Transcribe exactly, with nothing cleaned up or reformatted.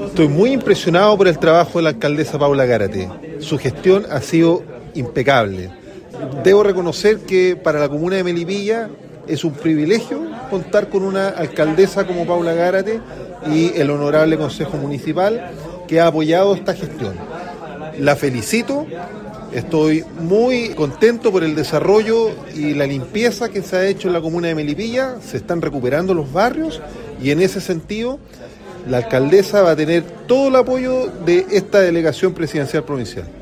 Estoy muy impresionado por el trabajo de la alcaldesa Paula Gárate. Su gestión ha sido impecable. Debo reconocer que para la comuna de Melipilla es un privilegio contar con una alcaldesa como Paula Gárate y el honorable Consejo Municipal que ha apoyado esta gestión. La felicito, estoy muy contento por el desarrollo y la limpieza que se ha hecho en la comuna de Melipilla. Se están recuperando los barrios y en ese sentido la alcaldesa va a tener todo el apoyo de esta delegación presidencial provincial.